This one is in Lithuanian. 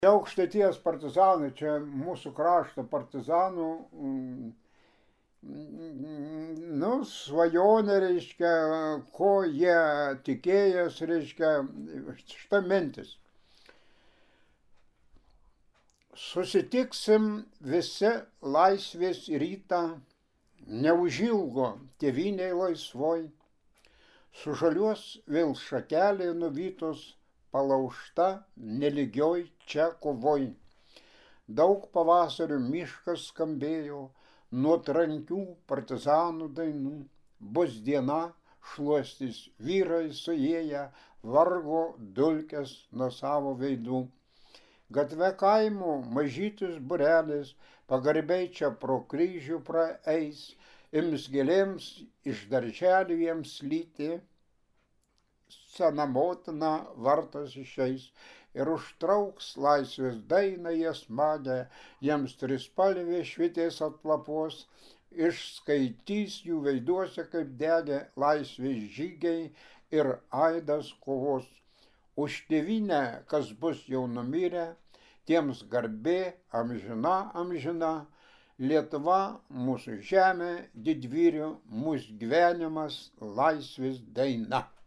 Aukštaitijos partizanai, čia mūsų krašto partizanų, svajonė, reiškia, ko jie tikėjos, reiškia, šita mintis. Susitiksim visi laisvės rytą, neužilgo tėvynėj laisvoj, sužaliuos vėl šakelė nuvytos, palaužta nelygioj čia kovoj. Daug pavasario miškas skambėjo, nuo trankių partizanų dainų. Bus diena, šluostys vyrai suėję, vargo dulkes nuo savo veidų. Gatve kaimo mažytis būrelis, pagarbiai čia pro kryžių praeis, ims gėlėms iš darželių jiems lyti, sena motina vartas išeis ir užtrauks laisvės dainą jie smagią, jiems trispalvė švitės atlapos, išskaitys jų veiduose kaip degė laisvės žygiai ir aidas kovos. Už tėvynę, kas bus jau numirę, tiems garbė amžina, amžina, Lietuva mūsų žemė, didvyrių, mūsų gyvenimas, laisvės daina.